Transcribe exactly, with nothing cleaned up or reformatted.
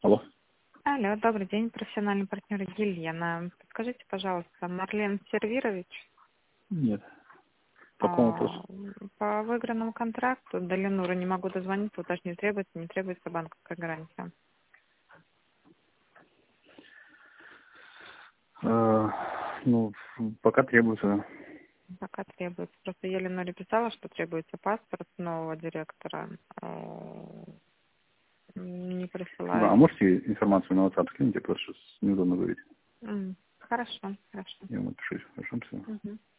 Алло. Алло, добрый день, профессиональный партнер Елена. Подскажите, пожалуйста, Марлен Сервирович? Нет. По какому вопросу? А, По выигранному контракту до Ленура не могу дозвониться, уточнить, требуется, не требуется банковская гарантия. Э, ну, пока требуется. Пока требуется. Просто я Леноре писала, что требуется паспорт нового директора. А, Не Да, а присылает. можете информацию на WhatsApp скинуть? Я просто сейчас неудобно говорить. М, Хорошо, хорошо. Я вам напишу. Хорошо, все. Мгм.